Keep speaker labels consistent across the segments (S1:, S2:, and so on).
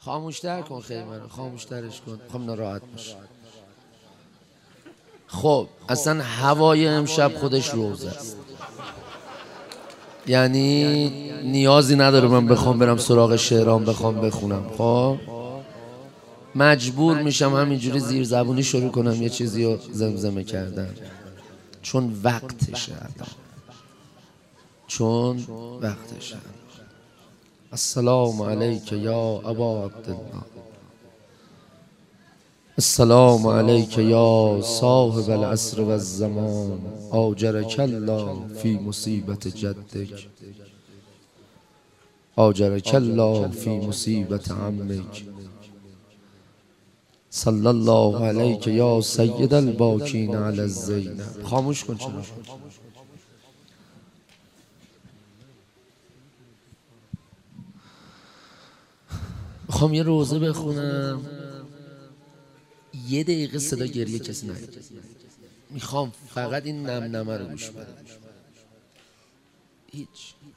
S1: خاموشتر کن خیمه رو، خاموشترش کن، میخوام ناراحت باشه. خب اصلا هوای امشب خودش روزه است، یعنی نیازی نداره من بخوام برم سراغ شعرام بخوام بخونم. خب مجبور میشم همینجوری زیر زبونی شروع کنم یه چیزی رو زمزمه کردن، چون وقتشه الان، چون وقتشه. السلام علیک یا ابا عبدالله، السلام علیک یا صاحب العصر و الزمان، آجرک الله فی مصیبت جدک، آجرک الله فی مصیبت عمک، صلی الله علیک یا سید الباکین علی الزینب. خاموش کن. چرا میخوام یه روزه بخونم، یه دقیقه صدا گریه کسی نیاد. میخوام فقط این نمنمه رو گوش بدم. هیچ.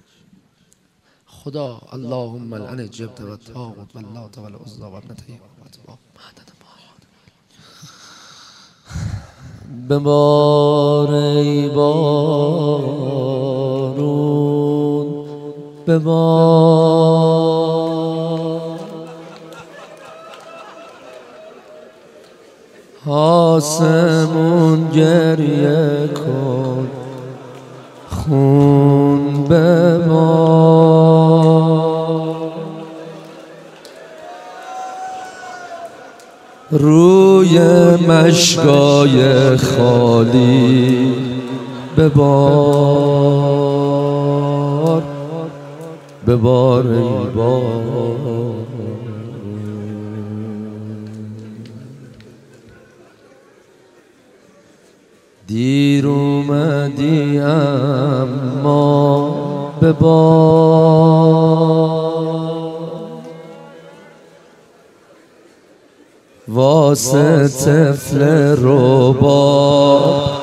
S1: خدا اللهم الان جبت و تاغت و اللات و العزی و ابنته و ببار ای بارون ببار، آسمون گریه کن خون ببار، روی مشکای خالی ببار، ببار ای بار. دیر اومدی اما ببار، واسه طفل رباب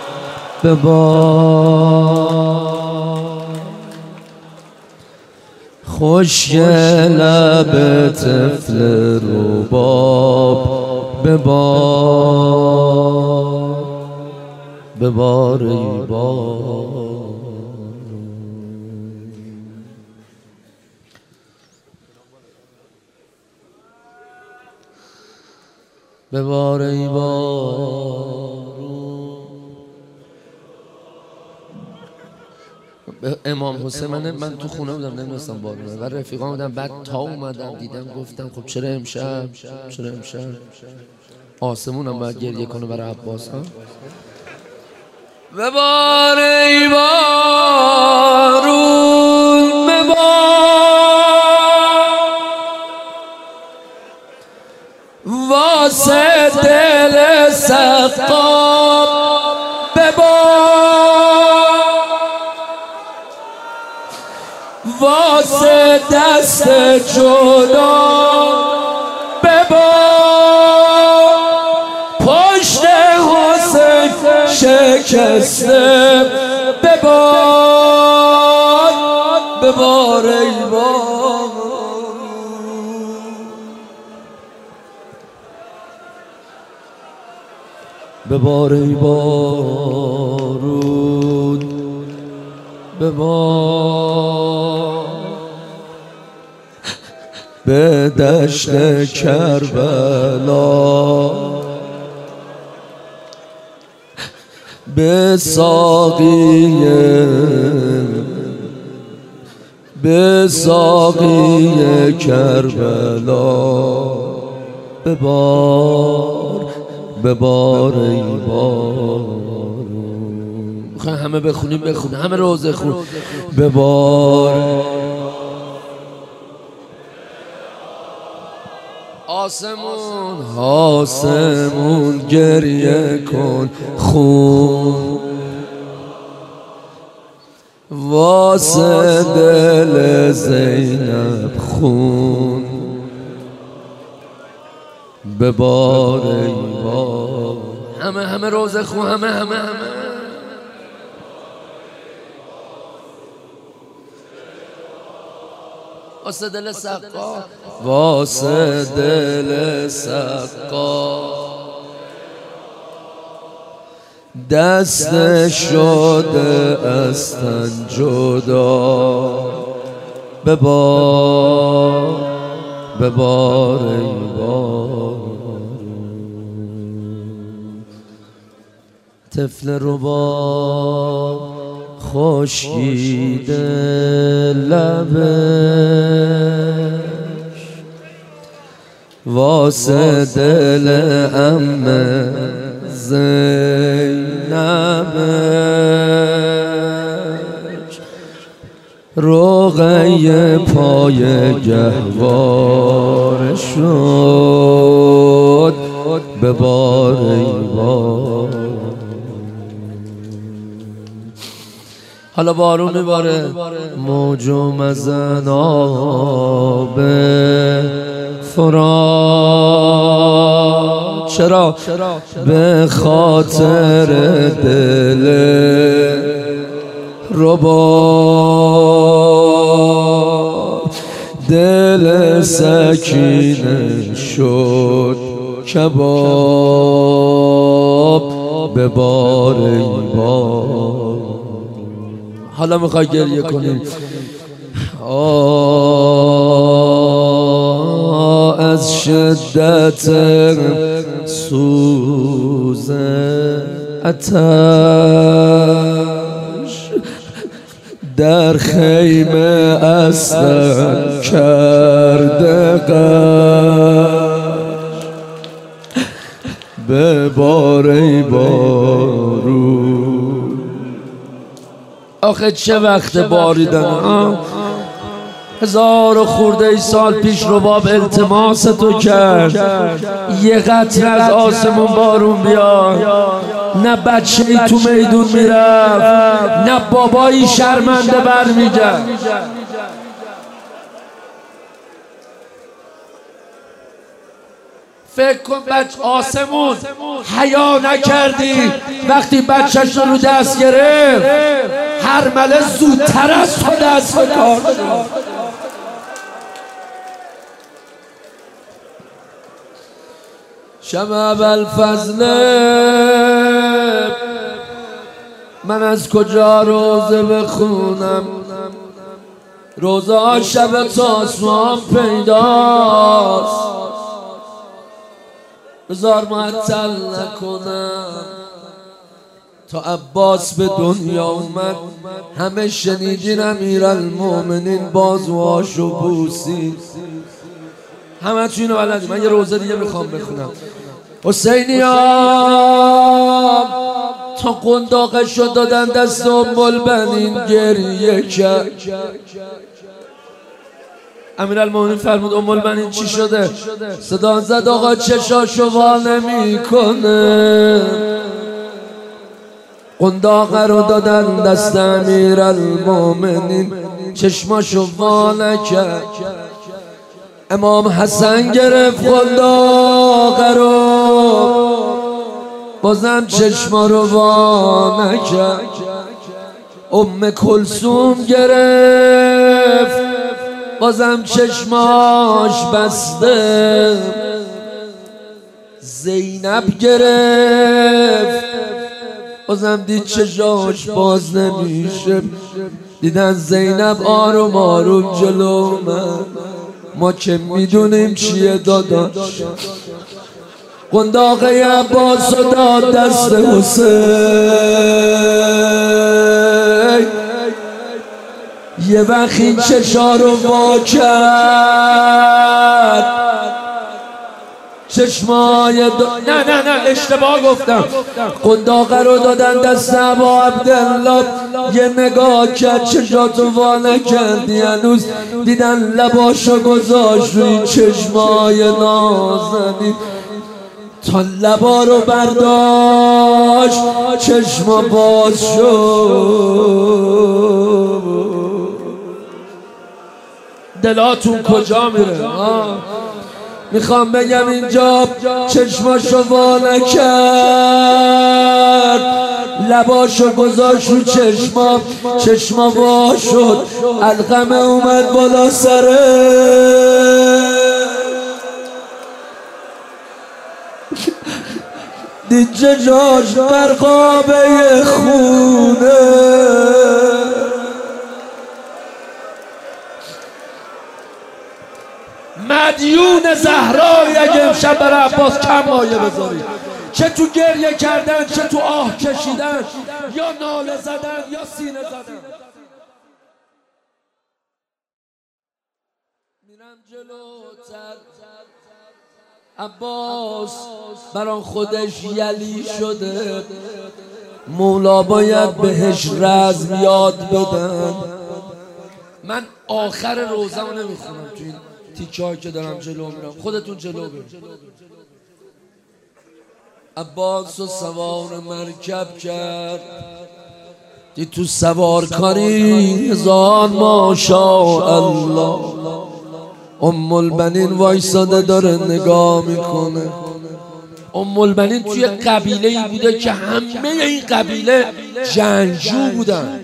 S1: ببار، خشک لب طفل رباب ببار، ببار ای بار. ببار ای بارون. امام حسین من تو خونه بودم نمیدونستم بارونه و رفیقام بودم، بعد تا اومدم دیدم گفتم خب چرا امشب آسمونم باید گریه کنه برای عباس ها. ببار ای بارون ببار، واسه دل سقاب ببار، واسه دست جدا ببار، پشت حسین شکسته ببار، ببار ای بار. ببار ای بارون ببار، به دشت کربلا به ساقی کربلا ببار، ببار ای بار. همه بخونیم همه روزه خون. ببار آسمون گریه کن خون، واسه دل زینب خون ببار ای بار. همه روزه خون. همه واسه دل سقا، واسه دل سقا دست شده از تن جدا. ببار ببار ای بار، طفل رباب خشکیده لبش، واسه دل عمه زینبش، رقیه پای گهواره شد. ببار ای بار. حالا بارون میباره، موج و مزن آب فرات. چرا؟ به خاطر دل رباب، دل سکینه شد کباب. به بار ای بار. حالا میخوای گریه کنیم. از شدت سوز آتش در خیمه اصلا کرده قش. به بار ای بارون. آخه چه وقت باریدن؟ 1000 خورده ای سال پیش رباب التماس تو کرد یه قطره از آسمون بارون بیاد. نه بچه ای تو میدون میرفت، نه بابایی شرمنده برمیگرد. فکر کن بچه آسمون حیا نکردی وقتی بچهش رو دست گرفت، هر مله زودتر از تو دست به کار شد. شب ابوالفضل من از کجا روزه بخونم؟ روزه ها شب تاسوام پیداست، بذار معطل نکنم. تا عباس به دنیا اومد همه شنیدین امیرالمومنین بازوهاشو بوسید. همه چی اینو بلدی. من یه روزه دیگه میخوام بخونم. حسینیان تا قنداقشو دادن دست ام البنین گریه کرد. امیرالمومنین فرمود ام البنین چی شده؟ صدا زد آقا چشاشو وا نمیکنه. قنداق رو دادن دست امیرالمومنین، چشماشو وا نکرد. امام حسن گرفت قنداق رو، بازم چشما رو وا نکرد. ام کلثوم گرفت، بازم چشماش بسته. زینب گرفت، بازم دید چشاش باز نمیشه. دیدن زینب آروم آروم جلو من، ما که میدونیم چیه داداش. قنداق عباس رو داد دست حسین، یه وقت این چشا رو وا کرد. چشمای نه اشتباه گفتم. قنداق رو دادن دست ابا عبدالله، یه نگاه کرد چشاتو وا نکردی هنوز. دیدن لباشو گذاشت روی چشمای نازنین، تا لبا رو برداشت چشما باز شد. دلاتون کجا میره؟ میخوام بگم اینجا چشماشو وا نکرد، لباشو گذاشت رو چشما وا شد، علقمه اومد بالا سره، دید جاش در قابه خونه. مدیون زهرایی اگه امشب برای عباس کم مایه بذارید، چه تو گریه کردن، چه تو آه کشیدن، یا ناله زدن یا سینه زدن. میرم جلوتر، عباس بران خودش یلی شده، مولا باید بهش رزم یاد بدن. من آخر روزه رو نمیخونم تو این تیکه هایی که دارم جلو میرم، خودتون جلو برید. عباس رو سوار مرکب کرد، دید تو سوارکاری هزار ماشاءالله. ام البنین وایساده داره نگاه میکنه. ام البنین توی قبیله ای بوده که همه این قبیله جنگجو بودن،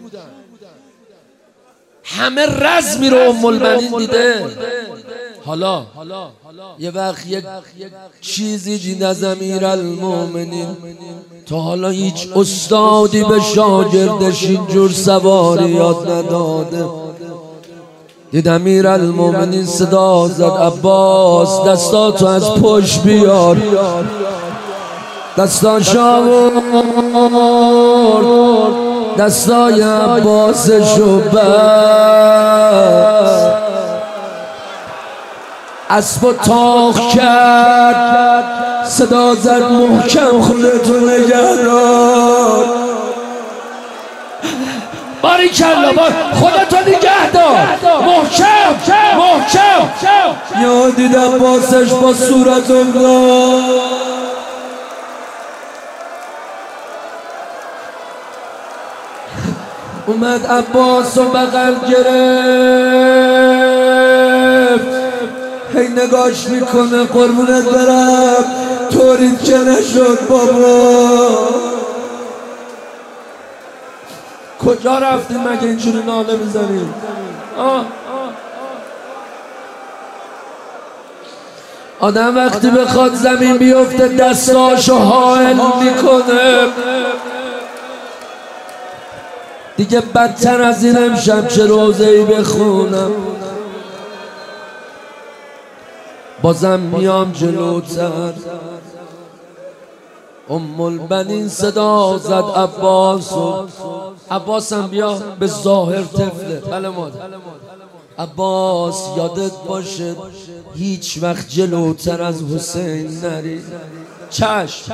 S1: همه رزمی رو ام البنین دیده. حالا یه وقت یک چیزی دید از امیرالمومنین، تا حالا هیچ استادی به شاگردش اینجور سواری یاد نداده. دید امیرالمومنین صدا زد عباس دستاتو از پشت بیار، دستاشو آورد، دستای عباسشو بست، اسبو تاق کرد، صدا زد محکم خودتو نگه دار. باریکلا خودتو نگه دار، محکم. یا دید عباسش با صورت افتاد، اومد عباس و بغل گرفت، هی نگاش میکنه قربونت برم، طوریت که نشد بابا، کجا رفتیم مگه اینجوری ناله میزنیم؟ آدم وقتی بخواد زمین بیفته دستاشو حائل میکنه. دیگه بدتر از این امشب چه روزه‌ای بخونم. بازم میام جلوتر، ام البنین صدا زد عباسم بیا، به ظاهر طفله. بله مادر. عباس یادت باشه هیچ وقت جلوتر از حسین نری. چشم.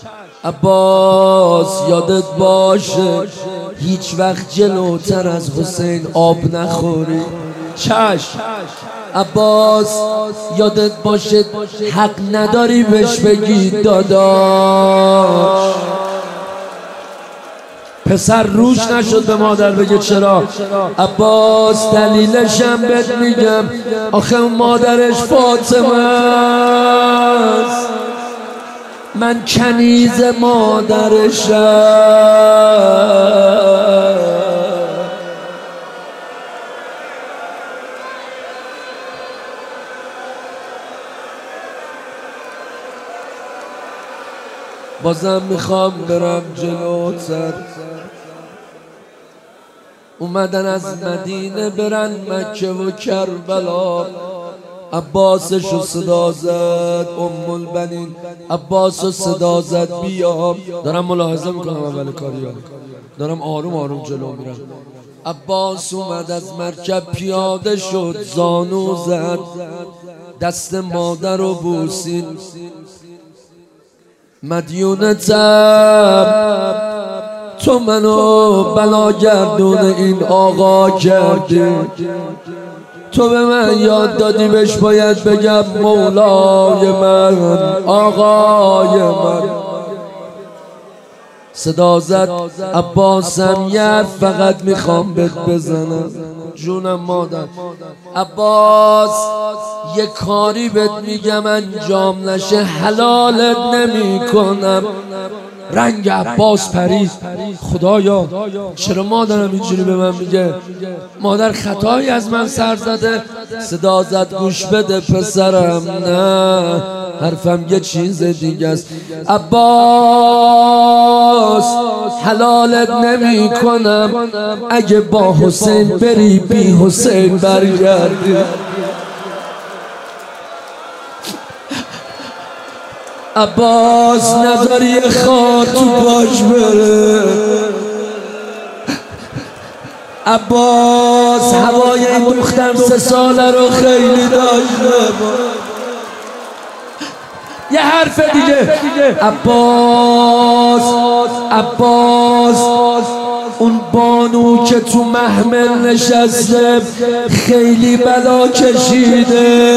S1: عباس یادت باشه هیچ وقت جلوتر از حسین آب نخوری. چشم. عباس یادت باشه حق نداری بهش بگی داداش. پسر روش نشد به مادر بگه چرا. عباس دلیلشم بهت میگم، آخه مادرش فاطمه است، من کنیز مادرشم. بازم میخوام برم جلوتر. اومدن از مدینه برن مکه و کربلا، عباسشو صدا زد ام البنین، عباسو صدا زد بیا. دارم ملاحظه میکنم اول کاریا، دارم آروم آروم جلو میرم. عباس اومد از مرکب پیاده شد، زانو زد، دست مادر رو بوسید. مدیونتم، تو منو بلاگردون این آقا کردی، تو به من یاد دادی بهش باید بگم مولای من، آقای من. صدا زد عباسم یه حرف فقط میخوام بهت بزنم. جونم مادر. عباس یه کاری بهت میگم انجام نشه حلالت نمی کنم. رنگ عباس پرید. خدایا چرا مادرم اینجوری به من میگه؟ مادر خطایی از من سر زده. صدا زد گوش بده پسرم، نه حرفم یه چیز دیگه است. عباس حلالت نمی کنم اگه با حسین بری بی حسین برگردی. عباس نذاری خار تو باش بره. عباس هوای این دختر 3 ساله رو خیلی داشته. یه حرف دیگه. عباس اون بانو که تو محمل نشسته خیلی بلا کشیده،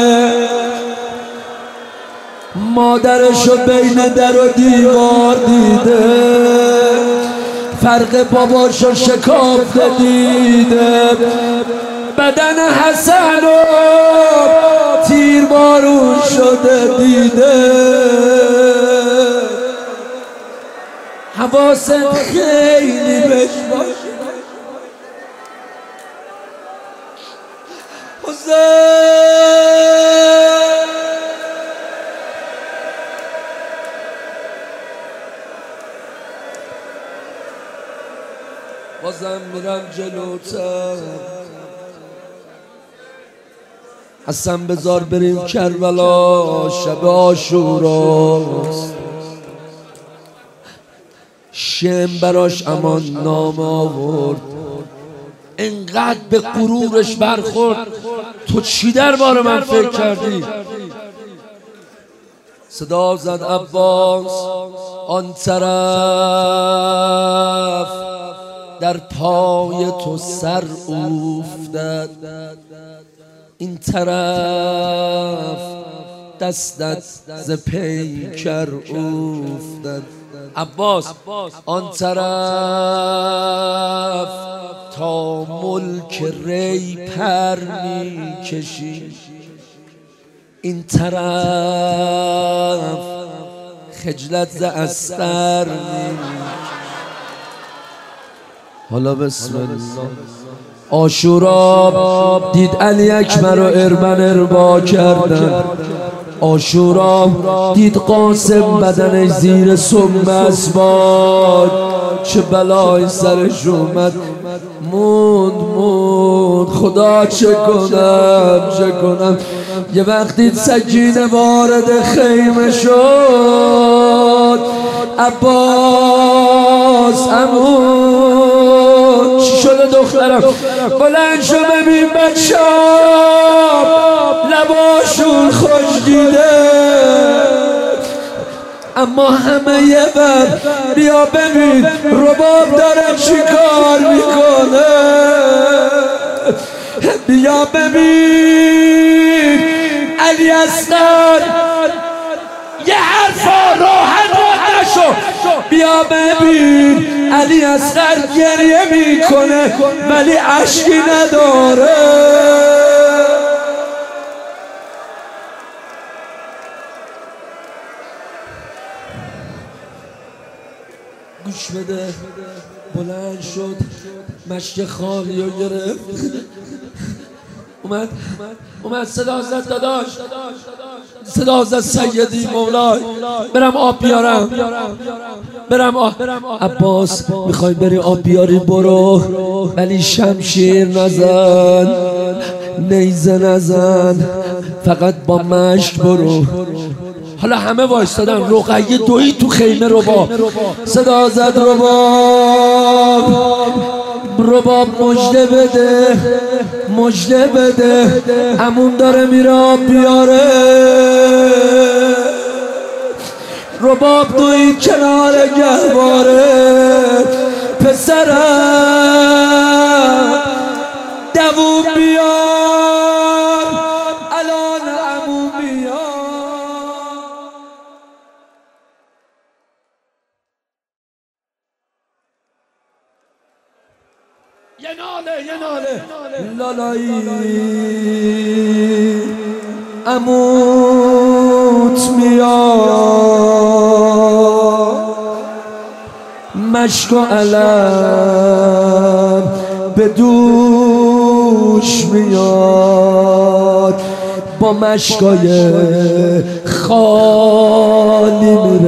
S1: مادرشو بین در و دیوار دیده، فرق باباشو شکافته دیده، بدن حسن رو تیر بارون شده دیده. حواست خیلی بهش باشه. بازم میرم جلوتر. حسن بذار بریم کربلا، شب عاشوراست. شم براش امان نام آورد، انقدر به غرورش برخورد. تو چی درباره من فکر کردی؟ صدا زد عباس آن طرف، در پای تو سر افتد، این طرف دستت ز پیکر افتد. عباس آن طرف تا ملک ری پر می کشی، این طرف خجلت ز استر می. حالا بسم الله. عاشورا دید علی اکبر و ارمن اربا کردن. عاشورا دید قاسم بدنش زیر سم اسباد، چه بلای سرش اومد. موند خدا چه کنم. یه وقتی سکینه وارد خیمه شد. عباس عمو چی شده دخترم؟ بلند شو ببین بچه‌ها لباشون خوش دیده، اما همه یه بر بیا ببین رباب داره چی کار میکنه. بیا ببین علی اصغر یه حرفا راحت نشو. بیا ببین علی اصغر گریه میکنه ولی اشکی نداره. گوش بده. بلند شد مشک خالی رو گرفت، اومد صدا زد داداش، صدا زد سیدی مولای برم آب بیارم. عباس میخوای بری آب بیاری برو، ولی شمشیر نزن، نیزه نزن، فقط با مشک برو. حالا همه وایستادن. رقیه دویی تو خیمه رباب. صدا زد رباب مژده بده عموم داره میره آب بیاره. رباب دوید کنار گهواره. پسرم دووم بیار الان عموم بیار. یه ناله لالایی عموت میاد. مشک و علم به دوش میاد، با مشکای خالی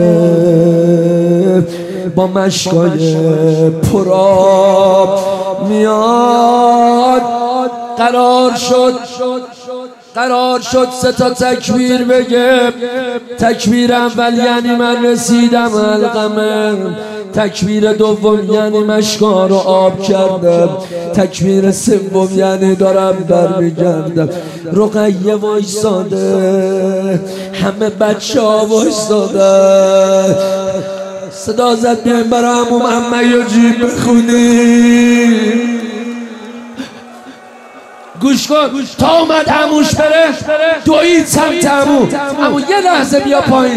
S1: میره، با مشکای پراب میاد. قرار شد 3 تا تکبیر بگه. تکبیر اول یعنی من رسیدم القمه، تکبیر دوم یعنی مشکا رو آب کردم، تکبیر سوم یعنی دارم برمیگردم. رقیه وایساده، همه بچه ها وایساده. صدا زد بیایم برای عمو محمد یاجی بخونی. گوش کن تا اومد عموش بره دوید سمت عمو یه لحظه بیا پایین.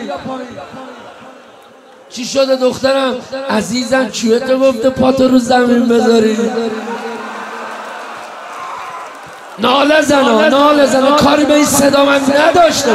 S1: چی شده دخترم؟ عزیزم چیه تو گفته پاتو رو زمین بذاری؟ ناله زنا کاری به این صدا من نداشته.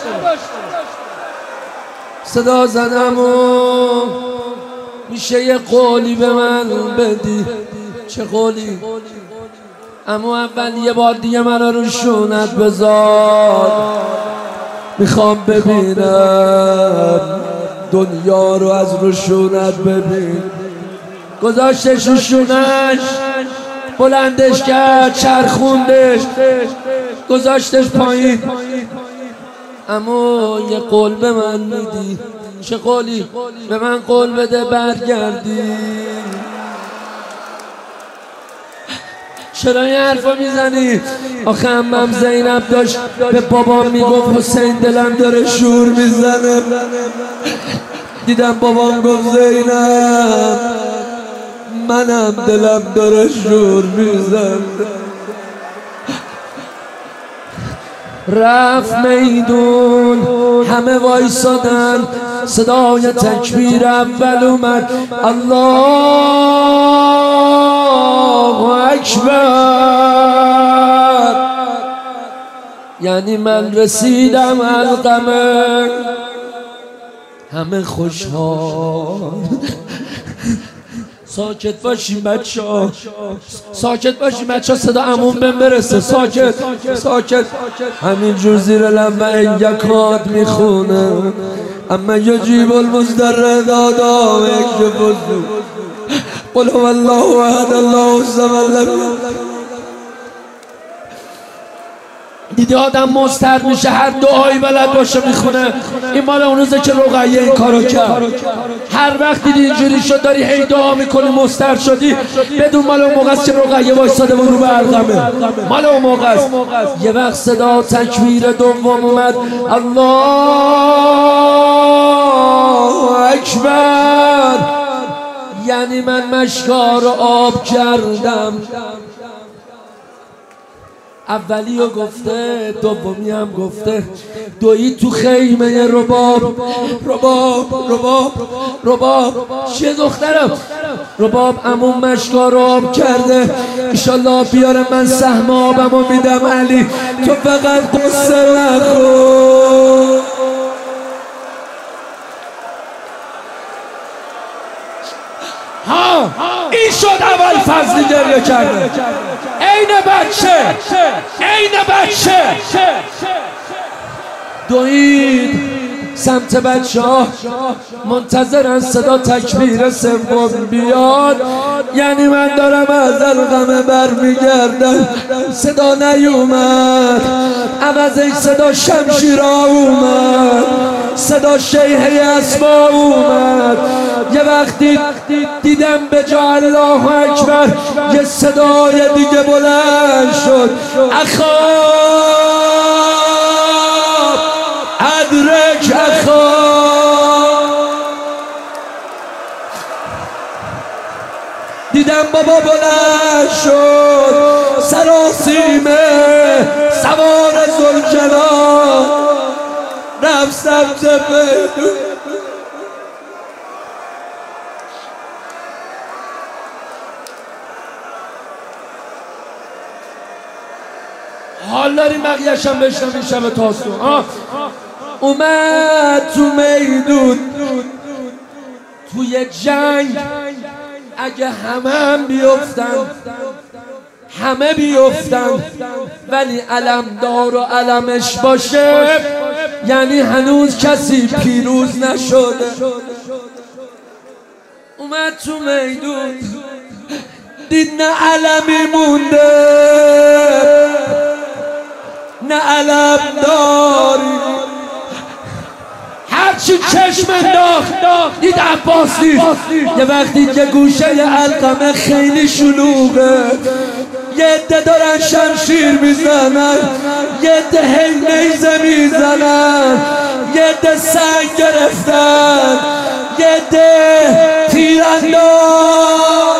S1: صدا زدم و میشه یه قولی به من بدی؟ چه قولی؟ اما اول یه بار دیگه منو رو شونت بذار، میخوام ببینم دنیا رو از رو شونت ببین. گذاشتش رو شونش، بلندش کرد، چرخوندش، گذاشتش پایین. اما یه قول به من میدی؟ چه قولی؟ به من قول بده برگردی. چرا این حرفا میزنی؟ آخه عمم زینب داشت به بابام میگفت حسین دلم داره شور میزنه. دیدم بابام گفت زینب منم دلم داره شور میزنه. رفت میدون، همه وایسادن، صدای تکبیر اول اومد، الله اکبر، یعنی من رسیدم القمه. همه خوشحال. ساکت باشیم بچه ها، ساکت باشیم بچه ها، صدا عموم بهم برسه. ساکت. همینجور زیر لب این یکات میخونه اما یجیب المضطر اذا دعا ویکشف السوء قل هو الله احد الله الصمد. دیدی آدم مضطر میشه هر دعایی بلد باشه میخونه. این مال اون روزه که رقیه این کارو کرد. هر وقت دیدی اینجوری شد داری هی دعا میکنی مضطر شدی، بدون مال اون موقع است که رقیه وایساده و رو به القمه، مال اون موقع است. یه وقت صدا تکبیر دوم اومد، الله اکبر، یعنی من مشکا رو آب کردم. اولی رو گفته، دومی هم گفته. دوید تو خیمه رباب چیه دخترم؟ رباب عموم مشکا رو آب کرده، ایشالله بیاره من سهم آبم رو میدم. علی تو فقط قصه نخور. این شد اول فضلی گریه کرده. عین بچه دوید سمت بچه ها، منتظرن صدا تکبیر سوم بیاد، یعنی من دارم از القمه برمیگردم. صدا نیومد، عوضش صدا شمشیرا اومد، صدا شیهه اسما اومد. یه وقتی دیدم به جا الله اکبر یه صدای دیگه بلند شد، اخاب ادرک اخاب. دیدم بابا بلند شد، سراسیمه سوار ذوالجلال، رفت سمت میدون. حال داریم بقیه‌ش هم بشنویم شب تاسو. اومد تو میدون، توی جنگ اگه همه بیفتن ولی علمدار و علمش باشه یعنی هنوز کسی پیروز نشده. اومد تو میدون دید نه علمی مونده نه علمداری، هرچی چشم انداخت دید عباس نیست. یه وقتی که گوشه علقمه خیلی شلوغه، یه عده دارن شمشیر میزنن، یه عده هی نیزه میزنن، یه عده سنگ گرفتن، یه عده تیرانداز.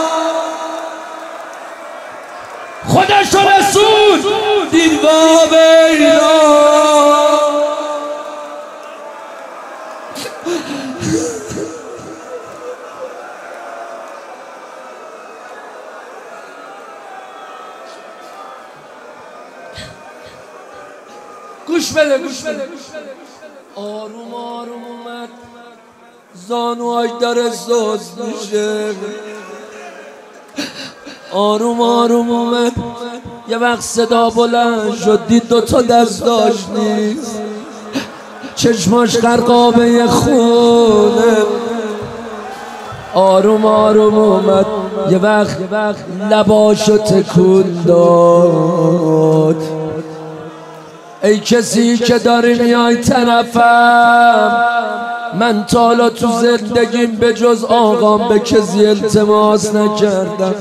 S1: خودش رسول دید وابیلا گوش بده. آروم اومد، زانوهاش داره سوز میشه. آروم اومد، یه وقت صدا بلند شد، دید دوتا دستاش نیست، چشماش غرقابه خونه. آروم اومد، یه وقت لباشو تکون داد. ای کسی که داری میای طرفم، من تا حالا تو زندگیم به جز آقام به کسی التماس نکردم.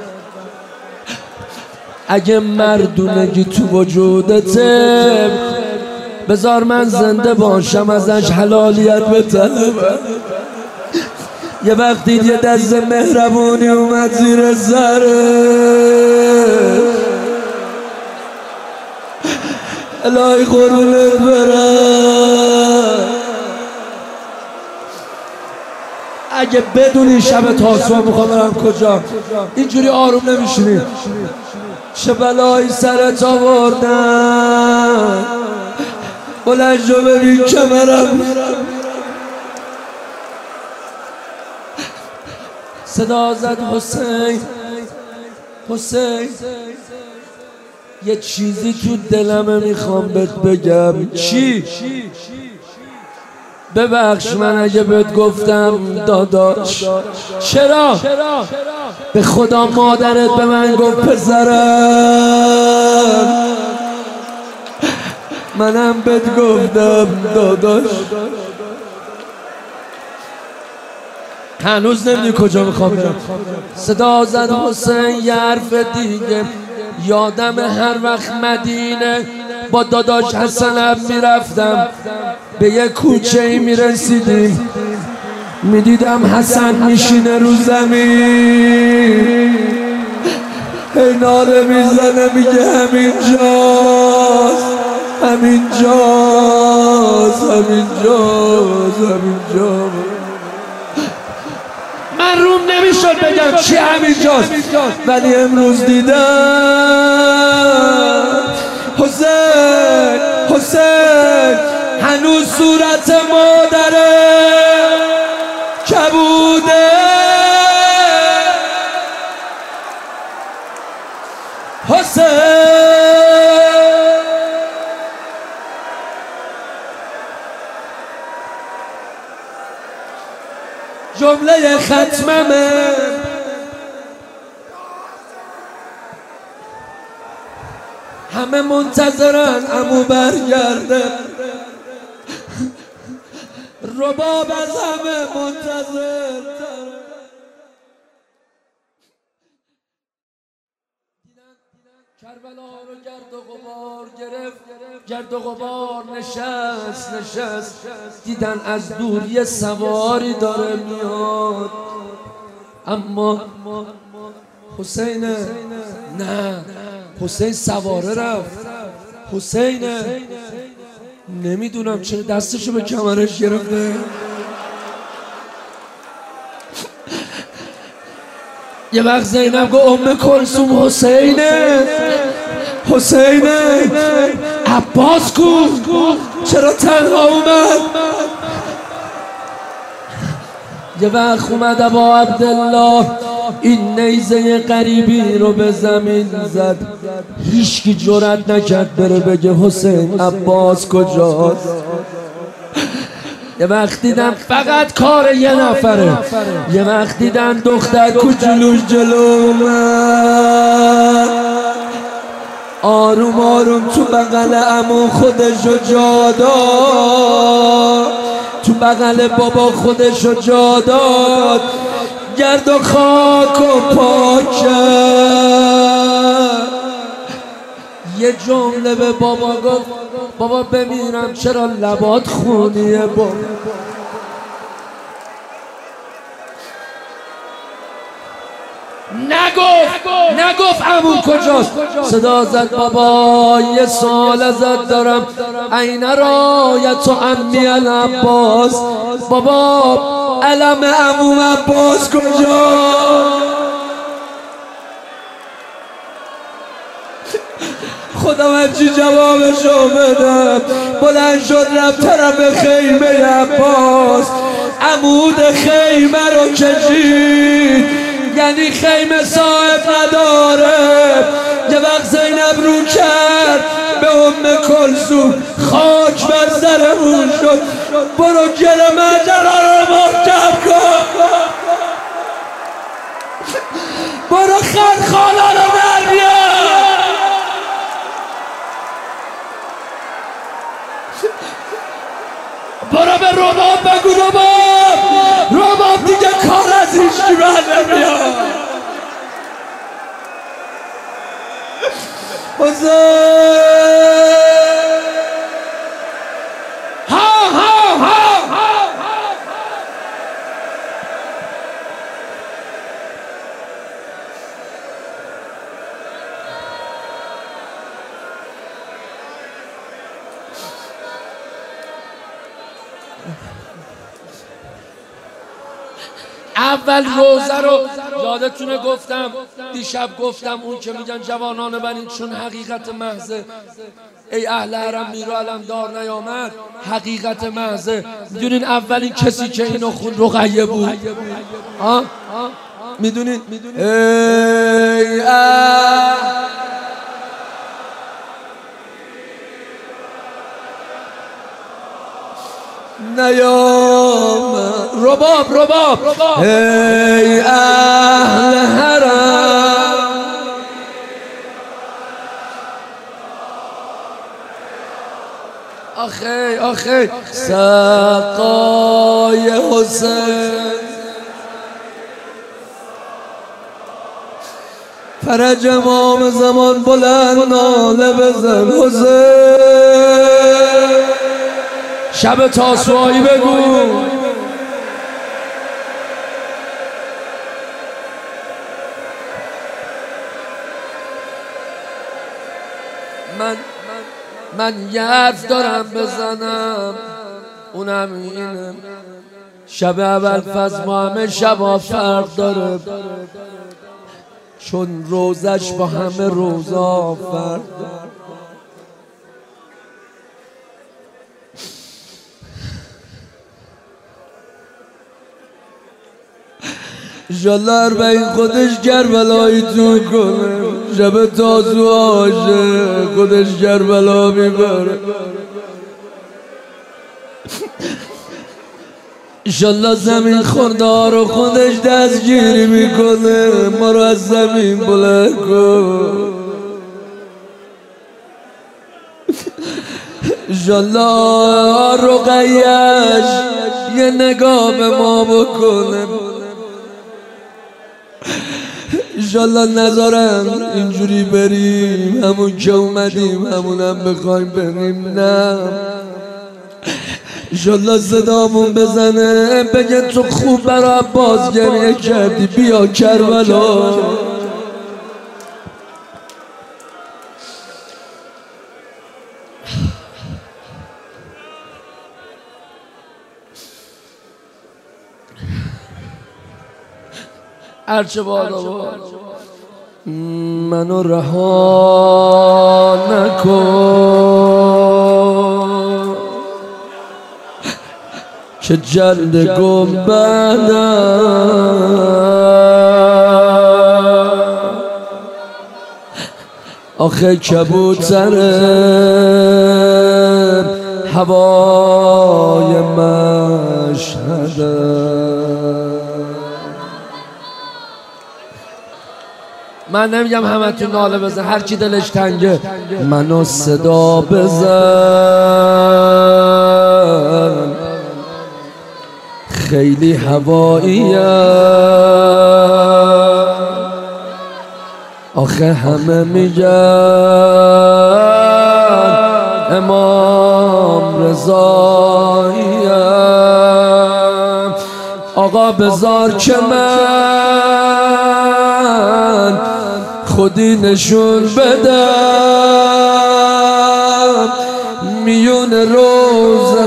S1: اگه مردونگی تو وجودته بذار من زنده باشم ازش حلالیت بطلبم. یه وقت دید یه دست مهربونی اومد زیر سره. الهی قربونت برم. اگه بدونی شب تاسوعا میخوام برم کجا، اینجوری آروم نمیشینی. چه بلایی سرت آوردن، بلند شو ببین کمرم. صدا زد حسین، یه چیزی تو دلمه میخوام بهت بگم. چی؟ ببخش من اگه بهت گفتم داداش. چرا؟ به خدا مادرت به من گفت پسرم، منم بهت گفتم داداش. هنوز نمیدونی کجا میخوام برم. صدا زد حسین یه حرف دیگه. یادم هر وقت مدینه با داداش حسنم میرفتم، به یه کوچه ای میرسیدیم، میدیدم حسن میشینه رو زمین، هی ناله میزنه میگه همینجاست. من روم نمیشد بگم چی همینجاست، ولی امروز دیدم حسین هنوز صورت مادره کبوده. حسین جمله ختممه، همه منتظرن عمو برگرده، رباب از همه منتظر. کربلا رو گرد و غبار گرفت، گرد و غبار نشست. دیدن از دور یه سواری داره میاد، اما حسین نه، حسین سواره رفت. حسین نمیدونم چرا دستشو به کمرش گرفته. یه وقت زینب گفت ام کلثوم حسینه عباس کو چرا تنها اومد؟ یه وقت اومد ابا عبدالله این نیزه غریبی رو به زمین زد، هیچکی جرأت نکرد بره بگه حسین عباس کجاست. یه وقت دیدن فقط کار یه نفره، یه وقت دیدن دختر کوچولوش جلو اومد، آروم آروم تو بغل عمو خودشو جا داد، تو بغل بابا خودشو جا داد، گرد و خاک و پاک کرد. یه جمله به بابا گفت بابا بمیرم چرا لبات خونیه بابا. نگفت عمو کجاست، صدا زد بابا یه سال ازت دارم، این رایت و عمی العباس، بابا علم عمو عباس کجاست؟ خودم هرچی جوابشو بدم، بلند شد رفت طرف خیمه عباس، عمود خیمه رو کشید، یعنی خیمه صاحب نداره. یه وقت زینب رو کرد به ام کلثوم، خاک بر سرمون شد، برو گل مجرا رو محکم کن، برو خرخالا رو در بیار، برو به رباب بگو رباب دیگه کار از هیچکی بر نمیاد. اول روزه رو یادتونه گفتم، دیشب گفتم اون که میگن جوانان بنین چون حقیقت محضه، ای اهل حرم میرو علم دار نیامد، حقیقت محضه. میدونین اولین کسی که اینو خون رقیه بود؟ میدونین؟ ای نیامد رباب ای اهل حرم آخه سقای حسین، فرج امام زمان بلند ناله بزن حسین، شب تاسوعایی بگو من یه حرف دارم بزنم، اونم اینه شب اول فضل ما همه شبا فرق داره، چون روزش با همه روزا فرق داره. انشالله اربعین خودش کربلایی تو کنه، شب تاسوعاشه خودش کربلا میبره. انشالله زمین خورده رو خودش دستگیری میکنه، ما رو از زمین بلند کن. انشالله رقیه‌اش یه نگاه به ما بکنه، انشالله نذارم اینجوری بریم همون که اومدیم همونم بخوایم بریم، نه انشالله صدامون بزنه بگه تو خوب برای عباس گریه کردی، بیا کربلا. هرچه بادا منو رها نکن، که جلد گنبدم آخه کبوتر هوای مشهدم. من نمیگم همه تو ناله بزن، هر کی دلش تنگه منو صدا بزن. خیلی هواییم آخه همه میگن امام رضاییم. آقا بذار که من خودی نشون بدم میون روزه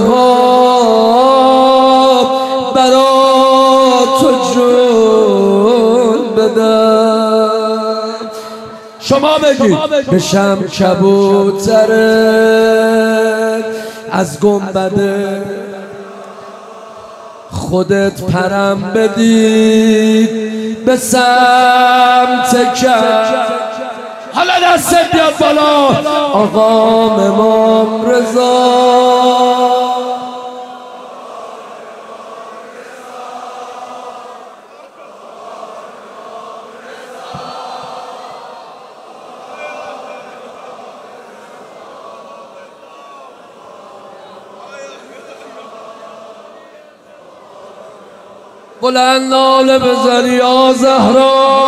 S1: ها برا تو جون بدم. شما بگید بشم کبوتره از گنبده خودت پرم بدید به سمت کرد. حالا دستت بیاد بالا آقا امام رضا. بلند ناله بزن یا زهرا